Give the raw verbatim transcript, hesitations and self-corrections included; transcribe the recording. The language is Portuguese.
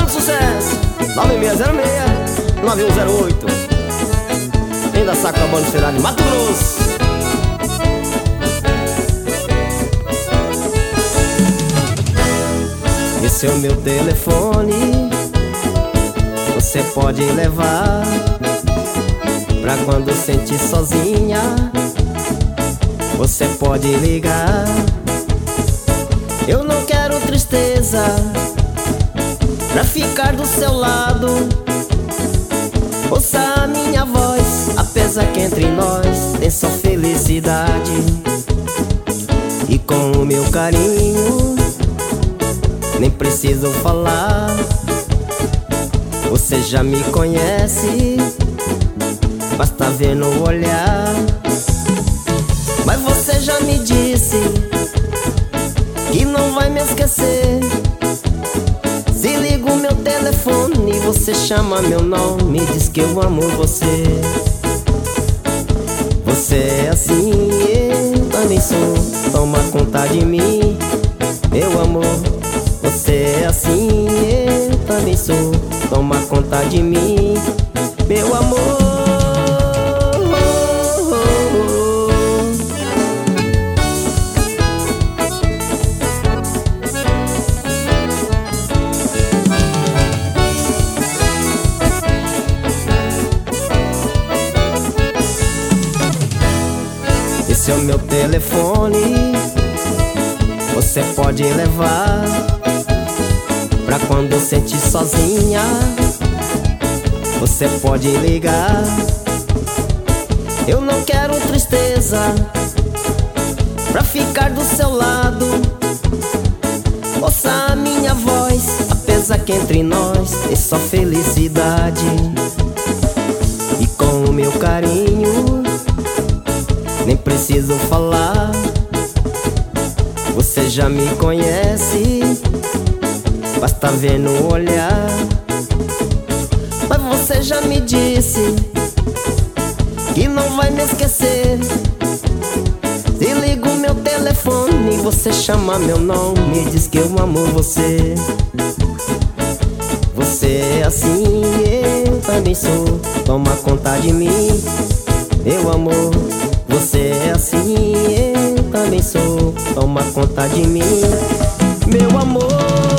de sucesso. Nove seis zero seis, nove um zero oito. Ainda saco a banda esperada de Mato Grosso. Esse é o meu telefone, você pode levar pra quando sentir sozinha. Você pode ligar. Eu não quero tristeza pra ficar do seu lado. Ouça a minha voz, apesar que entre nós tem só felicidade. E com o meu carinho nem preciso falar. Você já me conhece, basta ver no olhar. Mas você já me disse que não vai me esquecer. Se ligo meu telefone, você chama meu nome, diz que eu amo você. Você é assim, eu também sou. Toma conta de mim, meu amor. Você é assim, eu também sou. Toma conta de mim, meu amor. Esse é o meu telefone, você pode levar pra quando sentir sozinha. Você pode ligar. Eu não quero tristeza pra ficar do seu lado. Ouça a minha voz, apesar que entre nós tem só felicidade. E com o meu carinho nem preciso falar. Você já me conhece, basta ver no olhar. Mas você já me disse que não vai me esquecer. Se ligo meu telefone, você chama meu nome, diz que eu amo você. Você é assim, eu também sou. Toma conta de mim, meu amor. Você é assim, eu também sou. Toma conta de mim, meu amor.